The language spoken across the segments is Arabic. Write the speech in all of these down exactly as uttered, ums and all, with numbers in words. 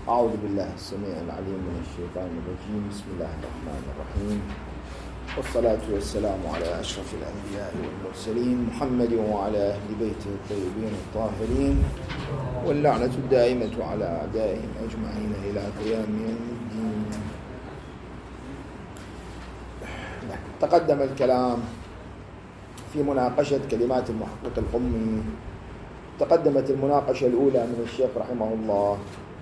أعوذ بالله السميع العليم من الشيطان الرجيم. بسم الله الرحمن الرحيم، والصلاة والسلام على أشرف الأنبياء والمرسلين محمد وعلى أهل بيته الطيبين الطاهرين، واللعنة الدائمة على أعدائهم أجمعين إلى قيام يوم الدين. تقدم الكلام في مناقشة كلمات المحقق القمي. تقدمت المناقشة الأولى من الشيخ رحمه الله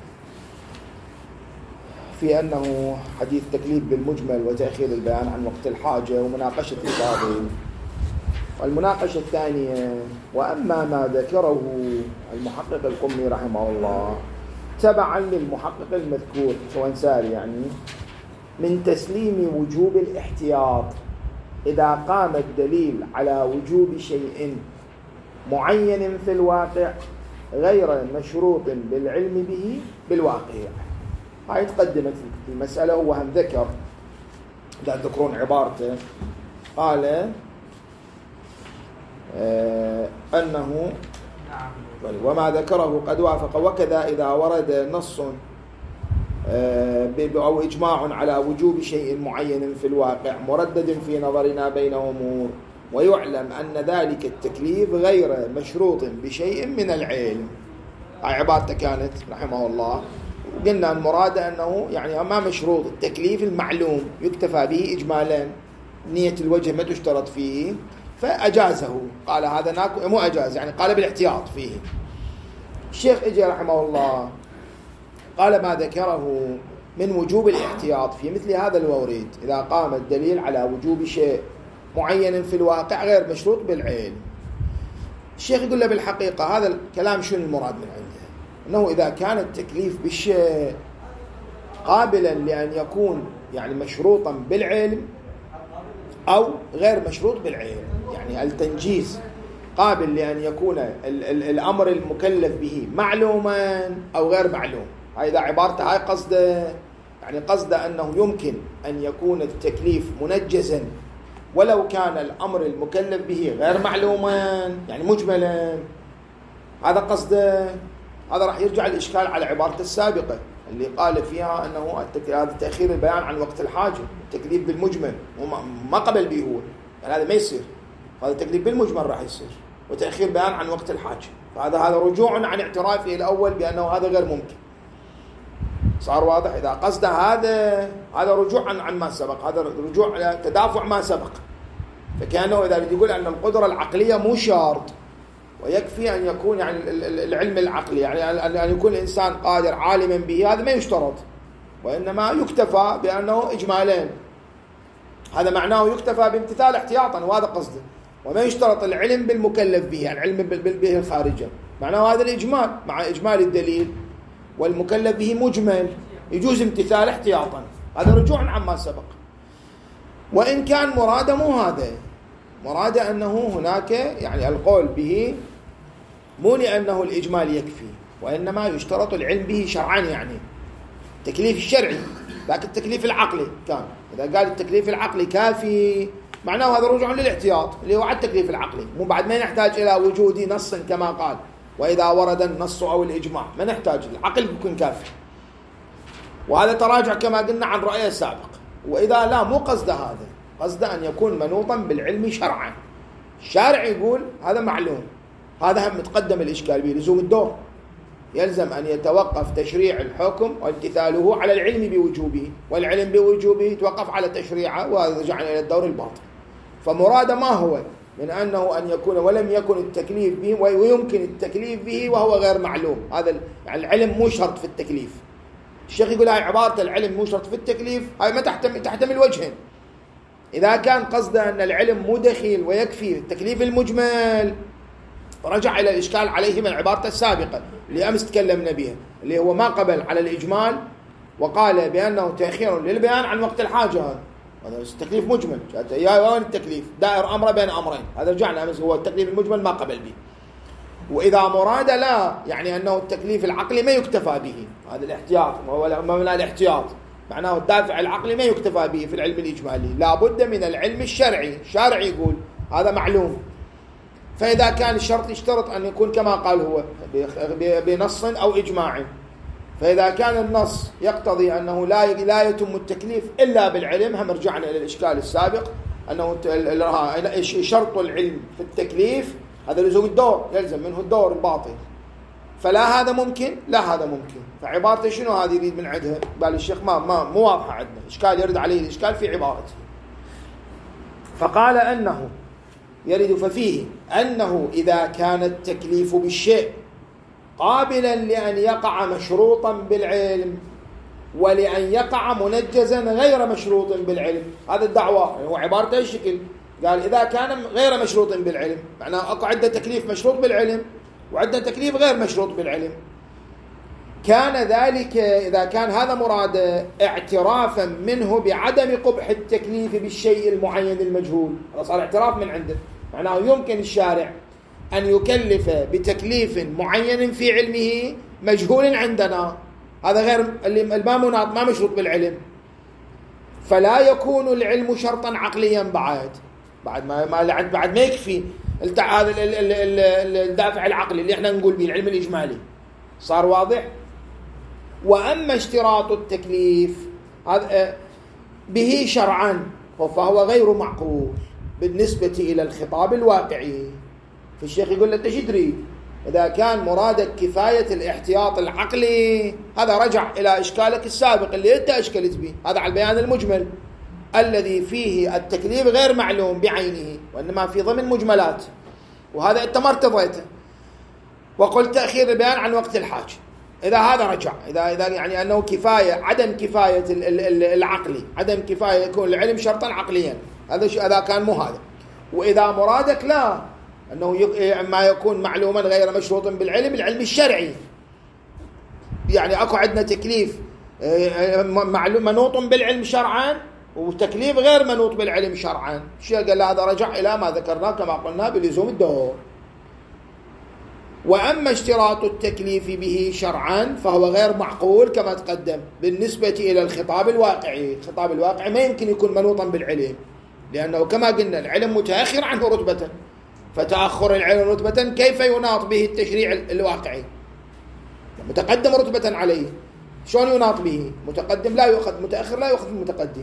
في أنه حديث تكليف بالمجمل وتأخير البيان عن وقت الحاجة ومناقشة الفاضل. والمناقشة الثانية: وأما ما ذكره المحقق القمي رحمه الله تبعا للمحقق المذكور سواء ساري يعني من تسليم وجوب الاحتياط إذا قام الدليل على وجوب شيء معين في الواقع غير مشروط بالعلم به بالواقع. هاي تقدمت في المسألة. هو هم ذكر، لا تذكرون عبارته، قال آه أنه وما ذكره قد وافق، وكذا إذا ورد نص آه أو إجماع على وجوب شيء معين في الواقع مردد في نظرنا بين أمور، ويعلم أن ذلك التكليف غير مشروط بشيء من العلم. هاي عبارته كانت رحمه الله. قلنا المراد أنه يعني ما مشروط التكليف المعلوم يكتفى به إجمالا، نية الوجه ما تشترط فيه، فأجازه. قال هذا ناكو مو أجاز يعني قال بالاحتياط فيه. الشيخ إجي رحمه الله قال ما ذكره من وجوب الاحتياط في مثل هذا الوريد إذا قام الدليل على وجوب شيء معين في الواقع غير مشروط بالعلم. الشيخ يقول له بالحقيقة هذا الكلام شنو المراد من عنده؟ أنه إذا كان التكليف بالشيء قابلا لأن يكون يعني مشروطا بالعلم أو غير مشروط بالعلم، يعني التنجيز قابل لأن يكون ال ال الأمر المكلف به معلوما أو غير معلوم. إذا عبارته هاي قصده، يعني قصده أنه يمكن أن يكون التكليف منجزا ولو كان الأمر المكلف به غير معلوما يعني مجملا. هذا قصده. هذا راح يرجع الإشكال على عبارته السابقة اللي قال فيها أنه هذا تأخير البيان عن وقت الحاجة، التكليف بالمجمل وما قبل به هو، يعني هذا ما يصير. هذا التكليف بالمجمل راح يصير وتأخير بيان عن وقت الحاجة، فهذا هذا رجوع عن اعترافه الأول بأنه هذا غير ممكن. صار واضح؟ إذا قصده هذا هذا رجوع عن عن ما سبق، هذا رجوع على تدافع ما سبق. فكأنه إذا يقول أن القدرة العقلية مو شرط ويكفي أن يكون يعني العلم العقلي، يعني أن يكون الإنسان قادر عالما به، هذا ما يشترط، وإنما يكتفى بأنه إجمالين. هذا معناه يكتفى بامتثال احتياطا، وهذا قصده. وما يشترط العلم بالمكلف به، يعني العلم به الخارجة، معناه هذا الإجمال مع إجمال الدليل والمكلف به مجمل، يجوز امتثال احتياطا. هذا رجوع عما سبق. وإن كان مراده مو هذا، مراده أنه هناك يعني القول به مو لأنه الإجمال يكفي، وإنما يشترط العلم به شرعا، يعني التكليف الشرعي. لكن التكليف العقلي كان إذا قال التكليف العقلي كافي معناه هذا رجوع للاحتياط اللي هو على التكليف العقلي، مو بعد ما نحتاج إلى وجود نص كما قال وإذا ورد النص أو الإجماع، ما نحتاج، العقل يكون كافي. وهذا تراجع كما قلنا عن رأيه السابق. وإذا لا مو قصد هذا، قصد أن يكون منوطا بالعلم شرعا، الشارع يقول هذا معلوم، هذا هم متقدم الإشكال به لزوم الدور، يلزم أن يتوقف تشريع الحكم وامتثاله على العلم بوجوبه، والعلم بوجوبه يتوقف على تشريعه، وهذا رجعنا إلى الدور الباطن. فمراد ما هو من أنه أن يكون ولم يكن التكليف به ويمكن التكليف به وهو غير معلوم. هذا يعني العلم مو شرط في التكليف. الشيخ يقول هاي عبارة العلم مو شرط في التكليف، هاي ما تحتمل تحتمل وجهين. إذا كان قصده أن العلم مو دخيل ويكفي التكليف المجمل، رجع إلى الإشكال عليه من عبارته السابقة اللي أمس تكلمنا بها، اللي هو ما قبل على الإجمال وقال بأنه تأخير للبيان عن وقت الحاجة. هذا التكليف مجمل، يا وين التكليف دائر أمره بين أمرين، هذا رجعنا أمس هو التكليف المجمل ما قبل به. وإذا مراد لا، يعني أنه التكليف العقلي ما يكتفى به، هذا الاحتياط ما من الاحتياط، معناه الدافع العقلي ما يكتفى به في العلم الإجمالي، لا بد من العلم الشرعي. الشارع يقول هذا معلوم. فإذا كان الشرط يشترط أن يكون كما قال هو بنص أو إجماع، فإذا كان النص يقتضي أنه لا لا يتم التكليف إلا بالعلم، هم رجعنا إلى الإشكال السابق أنه شرط العلم في التكليف هذا لزوم الدور، يلزم منه الدور الباطن، فلا هذا ممكن لا هذا ممكن. فعبارته شنو هذه يريد من عندها؟ بال الشيخ ما ما مو واضحة عندنا، إشكال يرد عليه الإشكال في عبارته. فقال أنه يرد ففيه أنه إذا كان التكليف بالشيء قابلا لأن يقع مشروطا بالعلم ولأن يقع منجزا غير مشروط بالعلم، هذا الدعوة هو عبارته الشكل. قال إذا كان غير مشروط بالعلم، معناه أكو عدة تكليف مشروط بالعلم وعدة تكليف غير مشروط بالعلم، كان ذلك إذا كان هذا مراد اعترافا منه بعدم قبح التكليف بالشيء المعين المجهول، صار اعتراف من عنده، معناه يمكن الشارع أن يكلف بتكليف معين في علمه مجهول عندنا، هذا غير المامونات ما مشروط بالعلم، فلا يكون العلم شرطا عقليا بعد بعد ما بعد ما يكفي الدافع العقلي اللي احنا نقول به العلم الإجمالي. صار واضح؟ وأما اشتراط التكليف به شرعا فهو غير معقول بالنسبة إلى الخطاب الواقعي. فالشيخ يقول له انت شو تريد؟ إذا كان مرادك كفاية الاحتياط العقلي، هذا رجع إلى إشكالك السابق اللي أنت أشكلت به، هذا على البيان المجمل الذي فيه التكليف غير معلوم بعينه وإنما في ضمن مجملات، وهذا أنت ما ارتضيته وقلت تأخير البيان عن وقت الحاجة. إذا هذا رجع إذا إذا يعني أنه كفاية عدم كفاية العقلي، عدم كفاية يكون العلم شرطا عقليا، هذا إذا كان مو هذا. وإذا مرادك لا أنه ما يكون معلوما غير مشروط بالعلم، العلم الشرعي، يعني أكو عندنا تكليف معلوم منوط بالعلم شرعا وتكليف غير منوط بالعلم شرعا. الشيء قال هذا رجع إلى ما ذكرناه كما قلنا بلزوم الدور. وأما اشتراط التكليف به شرعا فهو غير معقول كما تقدم بالنسبة إلى الخطاب الواقعي. الخطاب الواقعي ما يمكن يكون منوطا بالعلم، لأنه كما قلنا العلم متأخر عنه رتبة، فتأخر العلم رتبة كيف يناط به التشريع الواقعي؟ متقدم رتبة عليه، شلون يناط به؟ متقدم لا يؤخذ، متأخر لا يؤخذ المتقدم.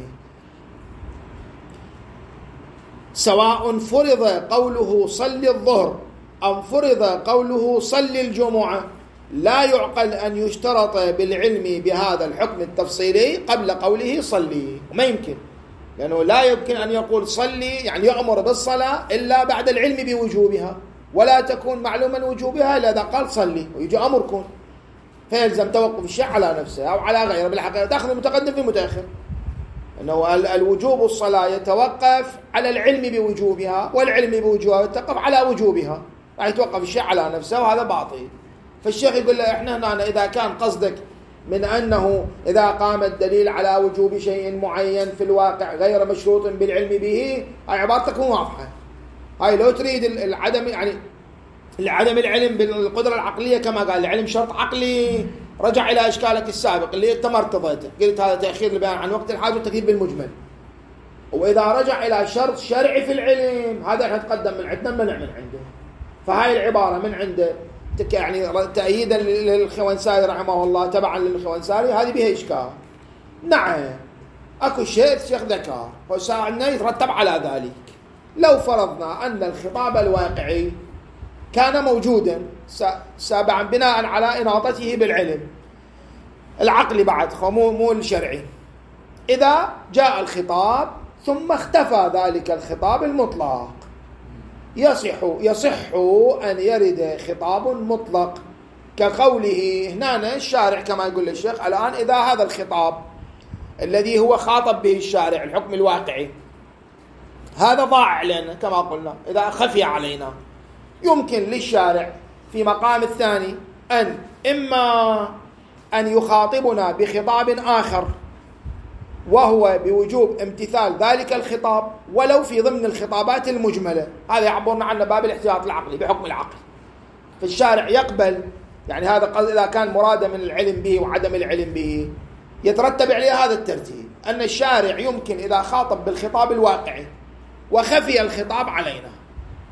سواء فرض قوله صل الظهر أم فرض قوله صل الجمعة، لا يعقل أن يشترط بالعلم بهذا الحكم التفصيلي قبل قوله صلي، وما يمكن، لأنه لا يمكن أن يقول صلي يعني يأمر بالصلاة إلا بعد العلم بوجوبها، ولا تكون معلوما وجوبها إلا إذا قال صلي ويجي أمر كون، فيلزم توقف الشيء على نفسه أو على غيره. بالحقيقة تأخذ المتقدم في المتأخر، أنه الوجوب الصلاة يتوقف على العلم بوجوبها، والعلم بوجوبها يتوقف على وجوبها، يعني يتوقف الشيء على نفسه، وهذا باطل. فالشيخ يقول له إحنا هنا إذا كان قصدك من أنه إذا قام الدليل على وجوب شيء معين في الواقع غير مشروط بالعلم به، هاي عبارتك مو واضحة. هاي لو تريد العدم يعني العدم العلم بالقدرة العقلية كما قال العلم شرط عقلي، رجع إلى إشكالك السابق اللي أنت ما ارتضيته، قلت هذا تأخير البيان عن وقت الحاجة والتكليف بالمجمل. وإذا رجع إلى شرط شرعي في العلم، هذا احنا تقدم من عندنا منع من عنده. فهاي العبارة من عنده يعني تأييدا للخوانساري رحمه الله، تبعا للخوانساري، هذه بها إشكال. نعم أكو شيء الشيخ ذكر وساعدنا يترتب على ذلك. لو فرضنا أن الخطاب الواقعي كان موجودا سابعا بناء على إناطته بالعلم العقلي بعد مو مو الشرعي، إذا جاء الخطاب ثم اختفى ذلك الخطاب المطلق، يصح يصح أن يرد خطاب مطلق كقوله هنا الشارع كما يقول الشيخ الآن، إذا هذا الخطاب الذي هو خاطب به الشارع الحكم الواقعي هذا ضاع علينا كما قلنا، إذا خفي علينا، يمكن للشارع في مقام الثاني أن إما أن يخاطبنا بخطاب آخر وهو بوجوب امتثال ذلك الخطاب ولو في ضمن الخطابات المجملة، هذا يعبرنا عنه باب الاحتياط العقلي بحكم العقل. فالشارع يقبل يعني هذا إذا كان مرادا من العلم به وعدم العلم به، يترتب عليه هذا الترتيب، أن الشارع يمكن إذا خاطب بالخطاب الواقعي وخفي الخطاب علينا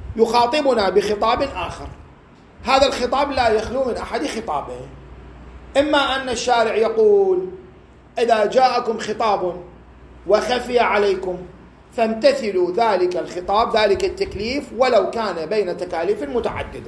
يخاطبنا بخطاب آخر، هذا الخطاب لا يخلو من أحد خطابه، إما أن الشارع يقول إذا جاءكم خطاب وخفي عليكم فامتثلوا ذلك الخطاب ذلك التكليف ولو كان بين تكاليف متعددة،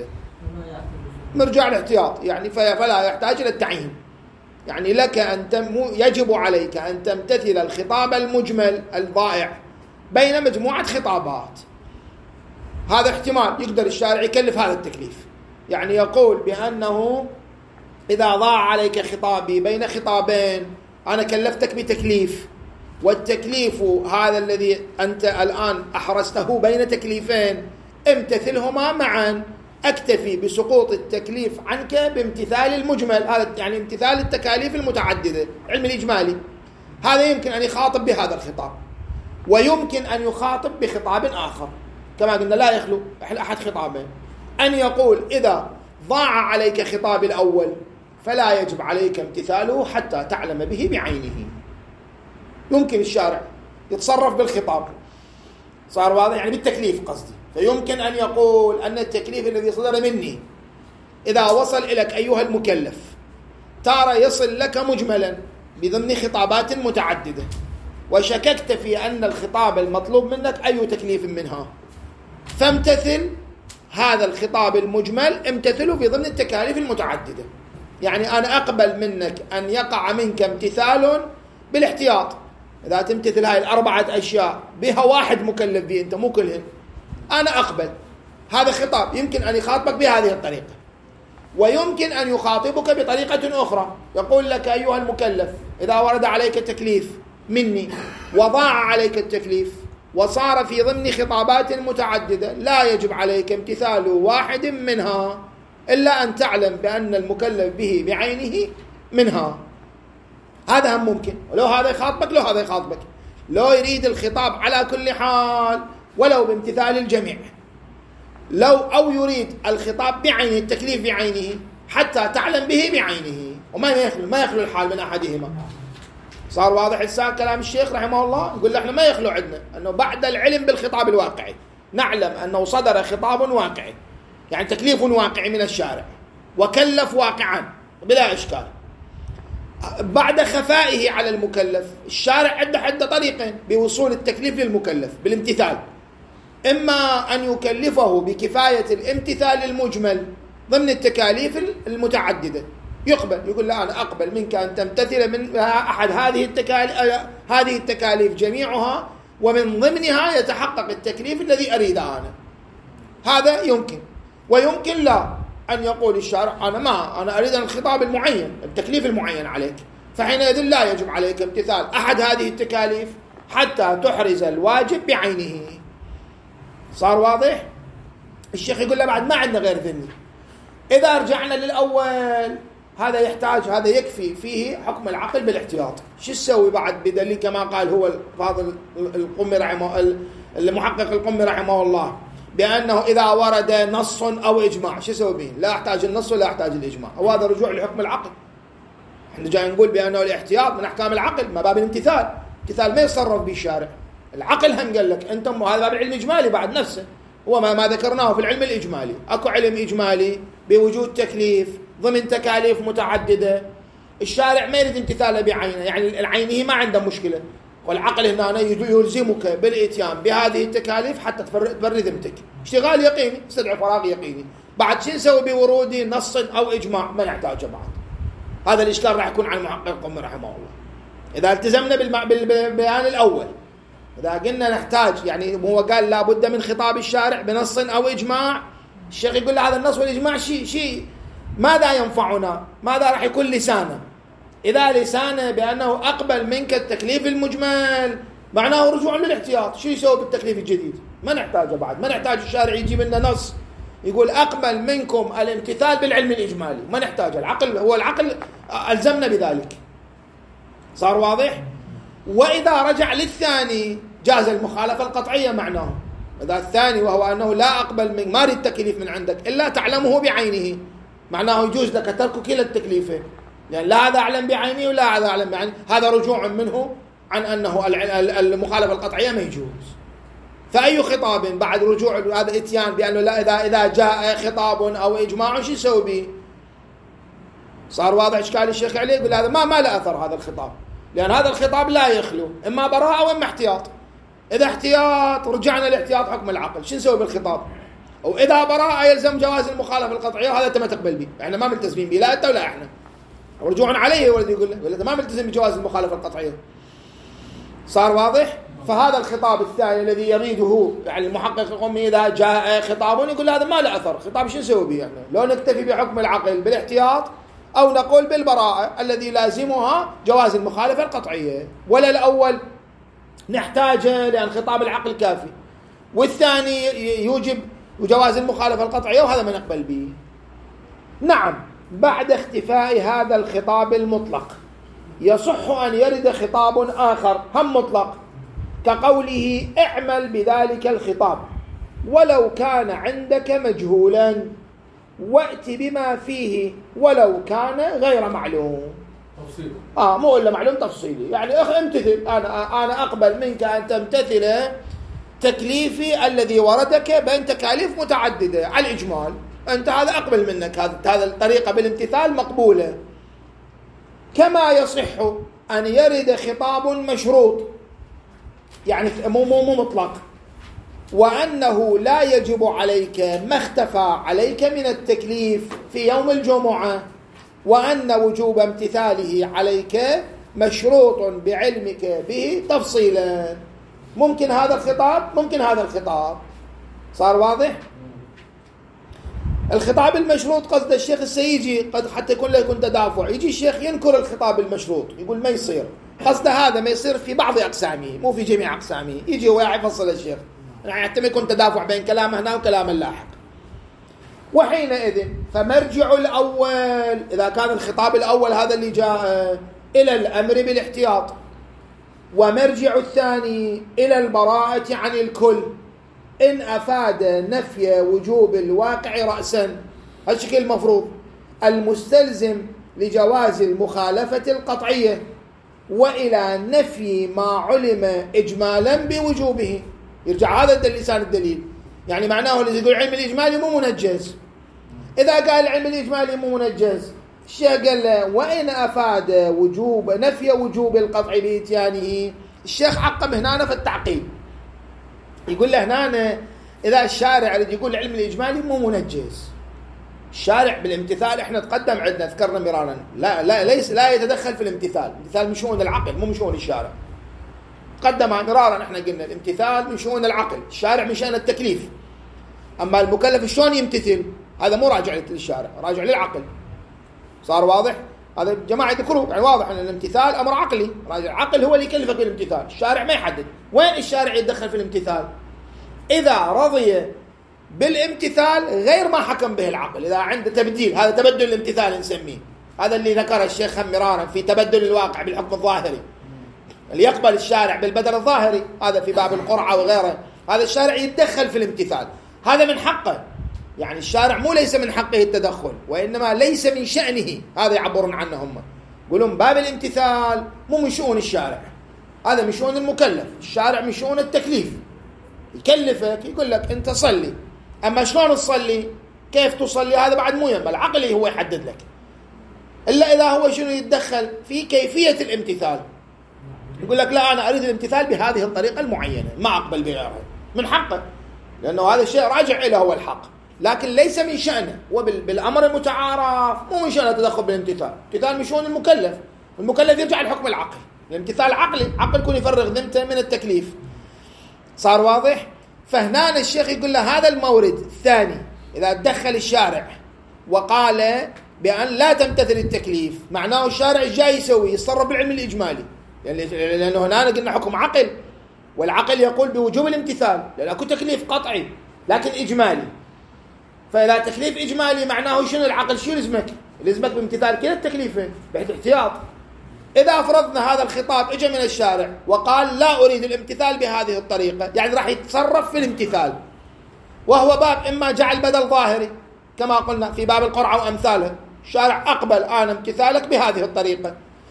نرجع الاحتياط يعني فلا يحتاج إلى التعيين. يعني لك أن تم يجب عليك أن تمتثل الخطاب المجمل الضائع بين مجموعة خطابات. هذا احتمال يقدر الشارع يكلف هذا التكليف، يعني يقول بأنه إذا ضاع عليك خطابي بين خطابين أنا كلفتك بتكليف، والتكليف هذا الذي أنت الآن أحرزته بين تكليفين امتثلهما معا، أكتفي بسقوط التكليف عنك بامتثال المجمل، هذا يعني امتثال التكاليف المتعددة علم الإجمالي. هذا يمكن أن يخاطب بهذا الخطاب، ويمكن أن يخاطب بخطاب آخر كما قلنا لا يخلو أحد خطابين، أن يقول إذا ضاع عليك خطاب الأول فلا يجب عليك امتثاله حتى تعلم به بعينه. يمكن الشارع يتصرف بالخطاب، صار واضح يعني بالتكليف قصدي، فيمكن أن يقول أن التكليف الذي صدر مني إذا وصل إليك أيها المكلف تارى يصل لك مجملا بضمن خطابات متعددة، وشككت في أن الخطاب المطلوب منك أي تكليف منها، فامتثل هذا الخطاب المجمل امتثله في ضمن التكاليف المتعددة. يعني أنا أقبل منك أن يقع منك امتثال بالاحتياط، إذا تمتثل هاي الأربعة أشياء بها واحد مكلف به أنت مو كلهن، أنا أقبل. هذا خطاب يمكن أن يخاطبك بهذه الطريقة، ويمكن أن يخاطبك بطريقة أخرى، يقول لك أيها المكلف إذا ورد عليك تكليف مني وضاع عليك التكليف وصار في ضمن خطابات متعددة لا يجب عليك امتثال واحد منها إلا أن تعلم بأن المكلف به بعينه منها. هذا هم ممكن، ولو هذا يخاطبك لو هذا يخاطبك، لو يريد الخطاب على كل حال ولو بامتثال الجميع، لو أو يريد الخطاب بعينه التكليف بعينه حتى تعلم به بعينه، وما يخلو ما يخلو الحال من أحدهما. صار واضح الساق كلام الشيخ رحمه الله؟ يقول له احنا ما يخلو عندنا أنه بعد العلم بالخطاب الواقعي نعلم أنه صدر خطاب واقعي، يعني تكليف واقعي من الشارع وكلف واقعا بلا إشكال. بعد خفائه على المكلف الشارع عنده عنده طريقين بوصول التكليف للمكلف بالامتثال، إما أن يكلفه بكفاية الامتثال المجمل ضمن التكاليف المتعددة، يقبل يقول لا أنا أقبل منك أن تمتثل من أحد هذه التكاليف هذه التكاليف جميعها ومن ضمنها يتحقق التكليف الذي أريده أنا. هذا يمكن. ويمكن لا أن يقول الشارع أنا ما أنا أريد الخطاب المعين التكليف المعين عليك، فحينئذ لا يجب عليك امتثال أحد هذه التكاليف حتى تحرز الواجب بعينه. صار واضح؟ الشيخ يقول له بعد ما عندنا غير ذني. إذا رجعنا للأول هذا يحتاج هذا يكفي فيه حكم العقل بالاحتياط. شو تسوي بعد بدليل كما قال هو الفاضل القمي رحمه المحقق القمي رحمه الله بأنه إذا ورد نص أو إجماع شو يسوي به؟ لا أحتاج النص ولا أحتاج الإجماع، وهذا رجوع لحكم العقل. احنا جاي نقول بأنه الاحتياط من أحكام العقل ما باب الامتثال، امتثال ما يتصرف به الشارع، العقل هم قال لك أنتم هذا باب العلم الإجمالي بعد نفسه، هو ما, ما ذكرناه في العلم الإجمالي. أكو علم إجمالي بوجود تكليف ضمن تكاليف متعددة، الشارع ما يريد امتثاله بعينه، يعني العينه ما عنده مشكلة، والعقل هنا يلزمك بالإتيان بهذه التكاليف حتى تبرر ذمتك. اشتغال يقيني استدعي فراغ يقيني. بعد شو نسوي بورود نص أو إجماع؟ ما نحتاجه بعد. هذا الإشكال راح يكون على المحقق القمي رحمه الله إذا التزمنا بالبيان الأول. إذا قلنا نحتاج يعني هو قال لا بد من خطاب الشارع بنص أو إجماع، الشيخ يقول له هذا النص والإجماع شيء شيء ماذا ينفعنا؟ ماذا راح يكون لسانه؟ إذا لسانه بأنه أقبل منك التكليف المجمل معناه رجوع للاحتياط. شو يسوي بالتكليف الجديد؟ ما نحتاجه بعد، ما نحتاج الشارع يجيب لنا نص يقول أقبل منكم الامتثال بالعلم الإجمالي، ما نحتاج. العقل هو العقل ألزمنا بذلك. صار واضح؟ وإذا رجع للثاني جاز المخالفة القطعية معناه. إذا الثاني وهو أنه لا أقبل من ما أريد تكليف من عندك إلا تعلمه بعينه، معناه يجوز لك ترك كلا التكليفين، يعني لا هذا أعلم بعينه ولا هذا أعلم بعينه، هذا رجوع منه عن أنه المخالفة القطعية ما يجوز. فأي خطاب بعد رجوع هذا إتيان بأنه لا إذا إذا جاء خطاب أو إجماع شو يسوي به؟ صار واضح إشكال الشيخ عليه؟ يقول هذا ما ما له أثر هذا الخطاب، لأن هذا الخطاب لا يخلو إما براءة وإما احتياط. إذا احتياط رجعنا لاحتياط حكم العقل، شو نسوي بالخطاب؟ أو إذا براءة يلزم جواز المخالفة القطعية، وهذا أنت ما تقبل به، إحنا ما ملتزمين به، لا أنت ولا إحنا. رجوعا عليه ولد يقول له ولا ما ملتزم بجواز المخالفة القطعية. صار واضح؟ فهذا الخطاب الثاني الذي يريده يعني المحقق يقوم إذا جاء خطاب يقول هذا ما له أثر، خطاب شو نسوي به؟ يعني لو نكتفي بحكم العقل بالاحتياط أو نقول بالبراءة الذي لازمها جواز المخالفة القطعية، ولا الأول نحتاجه لأن خطاب العقل كافي، والثاني يوجب جواز المخالفة القطعية وهذا ما نقبل به. نعم، بعد اختفاء هذا الخطاب المطلق يصح أن يرد خطاب آخر هم مطلق كقوله اعمل بذلك الخطاب ولو كان عندك مجهولا وأت بما فيه ولو كان غير معلوم. تفصيل آه مو إلا معلوم تفصيلي، يعني أخ امتثل، أنا أنا أقبل منك أن تمتثل تكليفي الذي وردك بين تكاليف متعددة على الإجمال، أنت هذا أقبل منك، هذا هذا الطريقة بالامتثال مقبولة. كما يصح أن يرد خطاب مشروط يعني مو مو مو مطلق، وأنه لا يجب عليك ما اختفى عليك من التكليف في يوم الجمعة، وأن وجوب امتثاله عليك مشروط بعلمك به تفصيلا. ممكن هذا الخطاب، ممكن هذا الخطاب. صار واضح؟ الخطاب المشروط قصد الشيخ السيجي قد حتى يكون له يكون تدافع، يجي الشيخ ينكر الخطاب المشروط يقول ما يصير، قصد هذا ما يصير في بعض أقسامه مو في جميع أقسامه، يجي هو يفصل الشيخ، يعني حتى يكون تدافع بين كلامه هنا وكلام اللاحق. وحينئذ فمرجع الأول إذا كان الخطاب الأول هذا اللي جاء إلى الأمر بالاحتياط، ومرجع الثاني إلى البراءة عن الكل إن أفاد نفي وجوب الواقع رأسا، هالشكل المفروض المستلزم لجواز المخالفة القطعية، وإلى نفي ما علم إجمالا بوجوبه. يرجع هذا لسان الدليل، يعني معناه اللي يقول علم الإجمالي مو منجز، إذا قال علم الإجمالي مو منجز الشيخ قال له وإن أفاد وجوب نفي وجوب القطع بإتيانه. الشيخ عقب هنا في التعقيب يقول له هنا إذا الشارع اللي يقول علم الإجمالي مو منجز، الشارع بالامتثال احنا تقدم عندنا ذكرنا مرارا لا لا ليس لا يتدخل في الامتثال، الامتثال من شؤون العقل مو من شؤون الشارع. قدم مرارا احنا قلنا الامتثال من شؤون العقل، الشارع من شأن التكليف، اما المكلف شلون يمتثل هذا مو راجع للشارع، راجع للعقل. صار واضح؟ هذا جماعة يذكروا يعني واضح ان الامتثال امر عقلي، راجع العقل هو اللي يكلفك بالامتثال، الشارع ما يحدد. وين الشارع يتدخل في الامتثال؟ اذا رضي بالامتثال غير ما حكم به العقل، اذا عنده تبديل، هذا تبدل الامتثال نسميه، هذا اللي ذكره الشيخ مرارا في تبدل الواقع بالحكم الظاهري، اللي يقبل الشارع بالبدل الظاهري، هذا في باب القرعة وغيره، هذا الشارع يتدخل في الامتثال، هذا من حقه، يعني الشارع مو ليس من حقه التدخل، وإنما ليس من شأنه، هذا يعبرون عنه هم، يقولون باب الامتثال مو من شؤون الشارع، هذا من شؤون المكلف، الشارع من شؤون التكليف، يكلفك يقول لك أنت صلي، أما شلون تصلي كيف تصلي هذا بعد مو ينبغي، العقل هو يحدد لك، إلا إذا هو شنو يتدخل في كيفية الامتثال، يقول لك لا أنا أريد الامتثال بهذه الطريقة المعينة ما أقبل بغيرها، من حقه، لأنه هذا الشيء راجع إليه هو الحق، لكن ليس من شأنه، وبالأمر المتعارف مو من شأنه التدخل بالامتثال، الامتثال من شؤون المكلف، المكلف يرجع لحكم العقل، الامتثال عقلي، عقل يكون يفرغ ذمته من التكليف. صار واضح؟ فهنا الشيخ يقول له هذا المورد الثاني إذا تدخل الشارع وقال بأن لا تمتثل التكليف، معناه الشارع جاي يسوي يتصرف بالعلم الإجمالي، لأنه هنا قلنا حكم عقل، والعقل يقول بوجوب الامتثال لأنه أكو تكليف قطعي لكن إجمالي، فإذا تكليف إجمالي معناه شنو العقل شو لزمك؟ لزمك بامتثال كلا التكليفين بعد احتياط. إذا فرضنا هذا الخطاب إجا من الشارع وقال لا أريد الامتثال بهذه الطريقة، يعني راح يتصرف في الامتثال، وهو باب إما جعل بدل ظاهري كما قلنا في باب القرعة وأمثاله، الشارع أقبل أنا امتثالك بهذه الطريقة،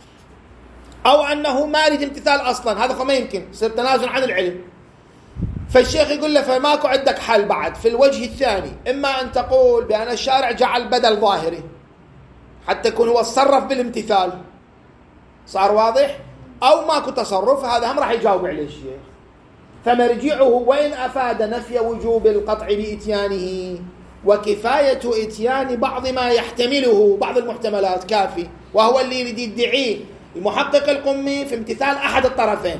أو أنه ما يريد امتثال أصلا، هذا ما يمكن يصير تنازل عن العلم. فالشيخ يقول له فماكو عندك حل بعد في الوجه الثاني، إما أن تقول بأن الشارع جعل بدل ظاهري، حتى يكون هو تصرف بالامتثال. صار واضح؟ أو ماكو تصرف، هذا هم راح يجاوب عليه الشيخ. فمرجعه وإن أفاد نفي وجوب القطع بإتيانه وكفاية إتيان بعض ما يحتمله، بعض المحتملات كافي، وهو اللي يريد يدعيه المحقق القمي في امتثال أحد الطرفين.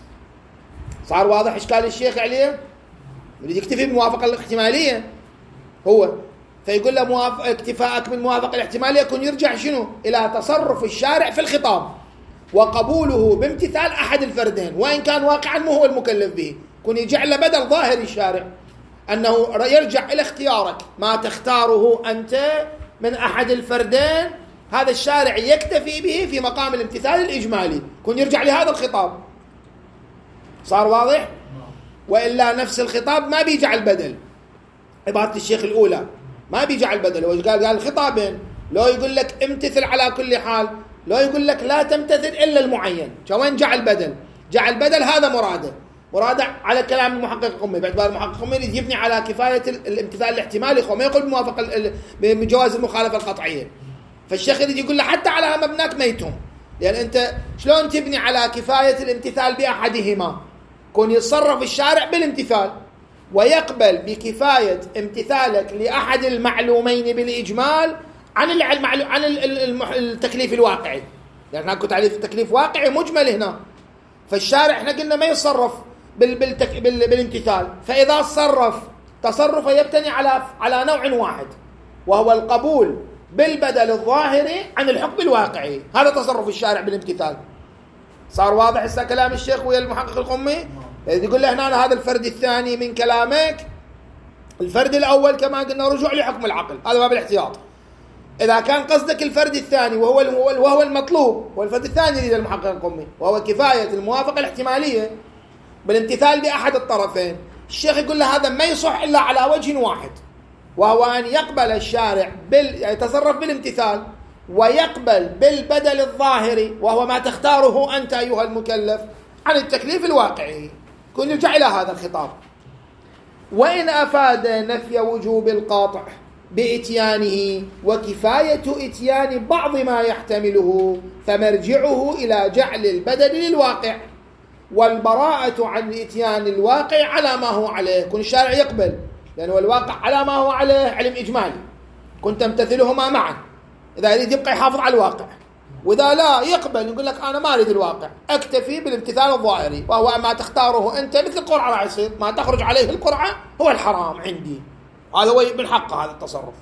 صار واضح إشكال الشيخ عليه؟ يريد يكتفي بالموافقة الاحتمالية هو، فيقول له موافق اكتفاءك بالموافقة الاحتمالية يكون يرجع شنو؟ إلى تصرف الشارع في الخطاب وقبوله بامتثال أحد الفردين، وإن كان واقعا مو هو المكلف به، كن يجعل بدل ظاهر الشارع أنه يرجع إلى اختيارك ما تختاره أنت من أحد الفردين، هذا الشارع يكتفي به في مقام الامتثال الإجمالي، كن يرجع لهذا الخطاب. صار واضح؟ وإلا نفس الخطاب ما بيجعل بدل. عبارة الشيخ الأولى ما بيجعل بدل، هو قال قال الخطابين، لو يقول لك امتثل على كل حال، لو يقول لك لا تمتثل إلا المعين، وين جعل بدل؟ جعل بدل هذا مراده مراده على كلام المحقق القمي، باعتبار المحقق القمي يبني على كفاية الامتثال الاحتمالي، وما يقول بموافقة بجواز المخالفة القطعية. فالشيخ يريد يقول له حتى على مبناك ميتهم، لأن يعني أنت شلون تبني على كفاية الامتثال بأحدهما؟ كون يتصرف الشارع بالامتثال ويقبل بكفاية امتثالك لأحد المعلومين بالإجمال عن العلم عن التكليف الواقعي، لأن يعني كنت تعريف التكليف واقعي مجمل هنا، فالشارع احنا قلنا ما يتصرف بالتك... بالامتثال، فإذا تصرف تصرف يبتني على على نوع واحد، وهو القبول بالبدل الظاهري عن الحكم الواقعي، هذا تصرف الشارع بالامتثال. صار واضح هسه كلام الشيخ ويا المحقق القمي؟ يقول له هنا هذا الفرد الثاني من كلامك، الفرد الأول كما قلنا رجوع لحكم العقل، هذا باب الاحتياط. إذا كان قصدك الفرد الثاني وهو وهو المطلوب، والفرد الثاني يريد المحقق القمي، وهو كفاية الموافقة الاحتمالية بالامتثال بأحد الطرفين، الشيخ يقول له هذا ما يصح إلا على وجه واحد، وهو أن يقبل الشارع بال... يتصرف بالامتثال ويقبل بالبدل الظاهري، وهو ما تختاره أنت أيها المكلف عن التكليف الواقعي، كن يرجع إلى هذا الخطاب. وإن أفاد نفي وجوب القاطع بإتيانه وكفاية إتيان بعض ما يحتمله فمرجعه إلى جعل البدل للواقع، والبراءة عن إتيان الواقع على ما هو عليه، كن الشارع يقبل، لأنه الواقع على ما هو عليه علم إجمالي، كنت تمتثلهما معا، إذا يريد يبقى يحافظ على الواقع، وإذا لا يقبل يقول لك أنا ما أريد الواقع، أكتفي بالامتثال الظاهري، وهو ما تختاره أنت مثل القرعة راح يصير، ما تخرج عليه القرعة هو الحرام عندي، هذا هو من حقه هذا التصرف.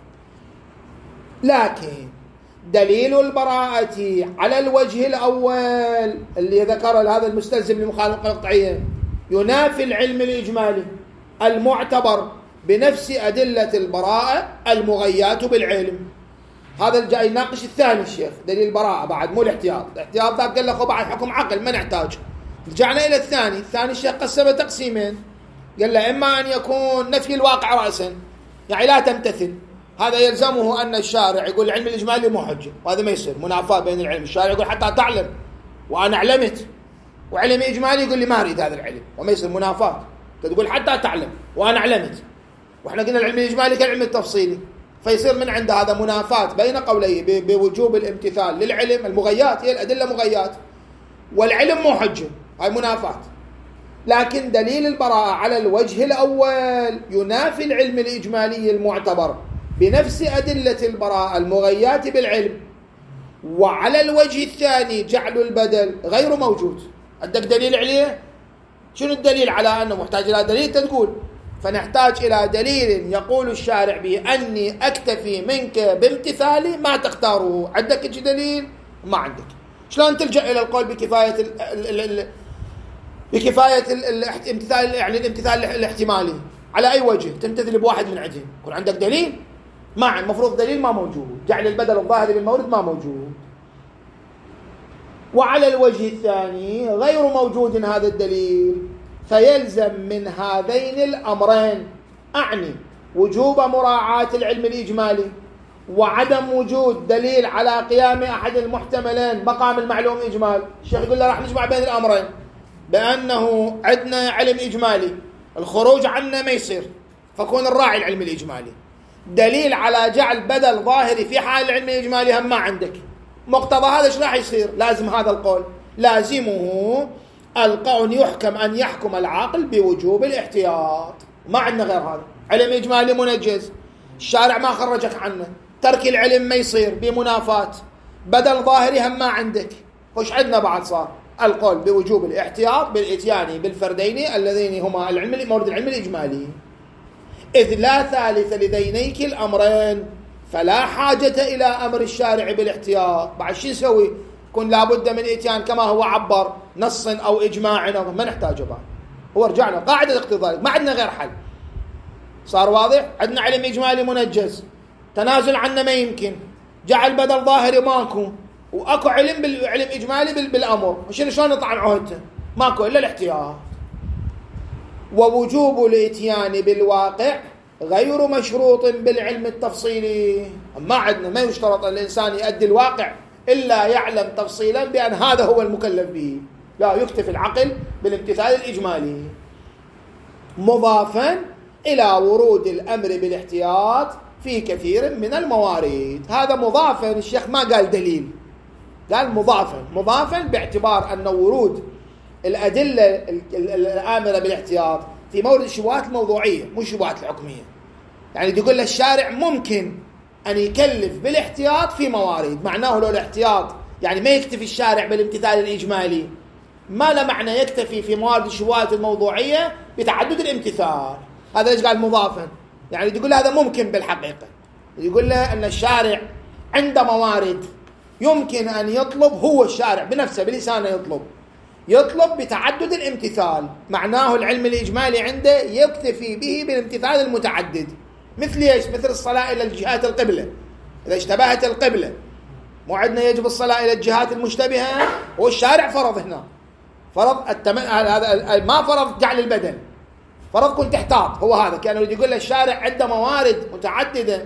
لكن دليل البراءة على الوجه الأول اللي ذكر هذا المستلزم للمخالفة القطعية ينافي العلم الإجمالي المعتبر بنفس أدلة البراءة المغيات بالعلم. هذا الجاي يناقش الثاني الشيخ دليل البراءة بعد، مو الاحتياط، الاحتياط ذاك قال له بعد حكم عقل ما نحتاج. رجعنا إلى الثاني، الثاني الشيخ قسمه تقسيمين، قال له إما أن يكون نفي الواقع رأسا، يعني لا تمتثل، هذا يلزمه أن الشارع يقول العلم الإجمالي مو حجة، وهذا ما يصير، منافاة بين العلم، الشارع يقول حتى تعلم وأنا علمت، وعلم إجمالي يقول لي ما أريد هذا العلم، وما يصير منافاة، تقول حتى تعلم وأنا علمت، وإحنا قلنا العلم الإجمالي كالعلم التفصيلي، فيصير من عند هذا منافاة بين قوليه بوجوب الامتثال للعلم، المغيات هي الأدلة مغيات، والعلم مو حجة، هاي منافاة. لكن دليل البراءة على الوجه الأول ينافي العلم الإجمالي المعتبر بنفس أدلة البراءة المغيات بالعلم، وعلى الوجه الثاني جعل البدل غير موجود. عندك دليل عليه؟ شنو الدليل على أنه محتاج إلى دليل؟ تقول فنحتاج إلى دليل يقول الشارع به أني أكتفي منك بامتثالي ما تختاره. عندك دليل؟ ما عندك. شلون تلجأ إلى القول بكفاية ال ال ال بكفاية الامتثال، يعني الامتثال الاحتمالي على أي وجه؟ تمتثل بواحد من عندهم، يكون عندك دليل؟ ما المفروض دليل ما موجود، جعل البدل الظاهري بالمورد ما موجود. وعلى الوجه الثاني غير موجود هذا الدليل، فيلزم من هذين الأمرين، أعني وجوب مراعاة العلم الإجمالي وعدم وجود دليل على قيام أحد المحتملين مقام المعلوم إجمال. الشيخ يقول له راح نجمع بين الأمرين، بأنه عندنا علم إجمالي الخروج عنه ما يصير، فكون الراعي العلم الإجمالي، دليل على جعل بدل ظاهري في حال العلم الإجمالي هم ما عندك. مقتضى هذا ايش راح يصير؟ لازم هذا القول لازمه القول يحكم أن يحكم العاقل بوجوب الاحتياط. ما عندنا غير هذا. علم إجمالي منجز، الشارع ما خرجك عنه، ترك العلم ما يصير بمنافات، بدل ظاهري هم ما عندك. وش عندنا بعد صار؟ القول بوجوب الاحتياط بالإتيان بالفردين اللذين هما العلم مورد العلم الإجمالي، إذ لا ثالث لذينيك الأمرين فلا حاجة إلى أمر الشارع بالاحتياط. بعد شو نسوي؟ كن لابد من إتيان كما هو عبر نص أو إجماع، ما نحتاجه بعد. هو رجعنا قاعدة الاقتضاء، ما عندنا غير حل. صار واضح؟ عندنا علم إجمالي منجز، تنازل عنه ما يمكن، جعل بدل ظاهري ماكو، واكو علم بالعلم اجمالي بالامر، شنو شلون نطعن عهدته؟ ماكو الا الاحتياط. ووجوب الاتيان بالواقع غير مشروط بالعلم التفصيلي. ما عندنا ما يشترط الانسان يؤدي الواقع الا يعلم تفصيلا بان هذا هو المكلف به، لا يكتفي العقل بالامتثال الاجمالي، مضافا الى ورود الامر بالاحتياط في كثير من الموارد. هذا مضافا، الشيخ ما قال دليل، قال مضافا. مضافا باعتبار أن ورود الأدلة الآمرة بالاحتياط في مورد الشبهات الموضوعية مو الشبهات الحكمية. يعني يقول له الشارع ممكن أن يكلف بالاحتياط في موارد، معناه لو الاحتياط يعني ما يكتفي الشارع بالامتثال الإجمالي، ما له معنى يكتفي في موارد الشبهات الموضوعية بتعدد الامتثال. هذا ليش قال مضافا؟ يعني يقول له هذا ممكن بالحقيقة، يقول له أن الشارع عنده موارد يمكن أن يطلب، هو الشارع بنفسه بلسانه يطلب يطلب بتعدد الامتثال، معناه العلم الإجمالي عنده يكتفي به بالامتثال المتعدد. مثل ايش؟ مثل الصلاة إلى الجهات القبلة، إذا اشتبهت القبلة مو عندنا يجب الصلاة إلى الجهات المشتبهة، والشارع فرض هنا فرض التم... هذا ما فرض جعل البدل، فرض كنت تحتاط. هو هذا كانوا يقول الشارع عنده موارد متعددة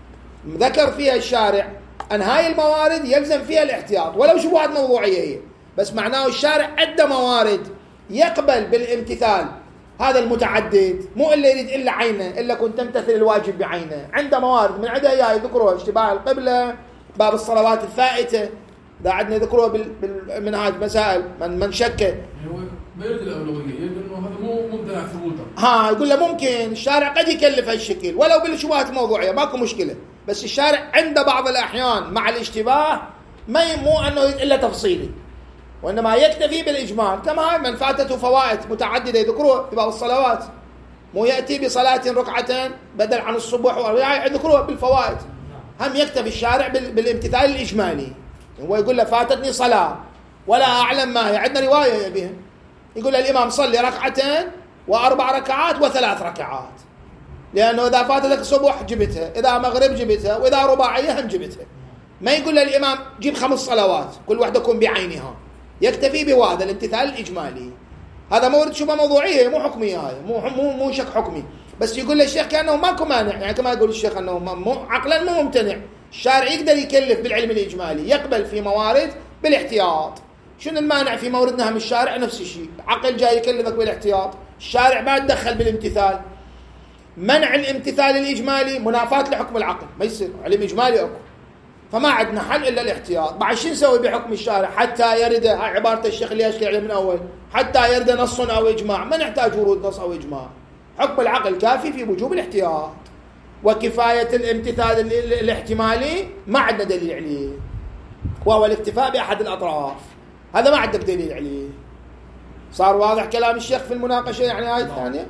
ذكر فيها الشارع أن هاي الموارد يلزم فيها الاحتياط ولو شبهات موضوعية هي، بس معناه الشارع عنده موارد يقبل بالامتثال هذا المتعدد، مو إلا يريد إلا عينه، إلا كنت تمتثل الواجب بعينه. عنده موارد من عندها إياه يذكروها، اشتباه القبلة، باب الصلوات الفائتة، إذا عندنا يذكروها بالمنهاج مسائل من من شك بيرد الأولوية، يقول إنه هذا مو ممتنع ثبوته. ها يقول له ممكن الشارع قد يكلف هالشكل ولو بالشبهات الموضوعية ماكو مشكلة، بس الشارع عنده بعض الأحيان مع الاشتباه ما مو أنه إلا تفصيلي، وإنما يكتفي بالإجمال. كما من فاتته فوائد متعددة يذكروها في بعض الصلوات، مو يأتي بصلاة ركعتين بدل عن الصبح يذكروها بالفوائد، هم يكتفي الشارع بالامتثال الإجمالي. هو يقول له فاتتني صلاة ولا أعلم ما هي، عندنا رواية يبيها، يقول له الإمام صلي ركعتين وأربع ركعات وثلاث ركعات، لأنه إذا فاتتك صبح جبتها، إذا مغرب جبتها، وإذا رباعية هم جبتها. ما يقول للإمام جيب خمس صلوات كل واحدة تكون بعينها، يكتفي بهذا الامتثال الإجمالي. هذا مورد شبهة موضوعية مو حكمية، هاي مو مو مو شك حكمي، بس يقول للشيخ كأنه ماكو مانع، يعني كما يقول الشيخ أنه مو عقلا مو ممتنع. الشارع يقدر يكلف بالعلم الإجمالي، يقبل في موارد بالاحتياط. شنو المانع في موردنا هم الشارع نفس الشيء، عقل جاي يكلفك بالاحتياط، الشارع ما تدخل بالامتثال. منع الامتثال الإجمالي منافاة لحكم العقل، ما يصير علم إجمالي أكو، فما عندنا حل إلا الاحتياط. بعد شو نسوي بحكم الشارع حتى يرد، هاي عبارة الشيخ اللي يشكي عليه من أول، حتى يرد نص أو إجماع، ما نحتاج ورود نص أو إجماع، حكم العقل كافي في وجوب الاحتياط. وكفاية الامتثال الاحتمالي ما عندنا دليل عليه، وهو الاكتفاء بأحد الأطراف، هذا ما عندك دليل عليه. صار واضح كلام الشيخ في المناقشة يعني هاي الثانية.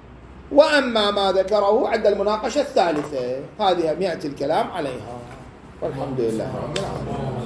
وأما ما ذكره عند المناقشة الثالثة هذه يأتي الكلام عليها، والحمد لله رب العالمين.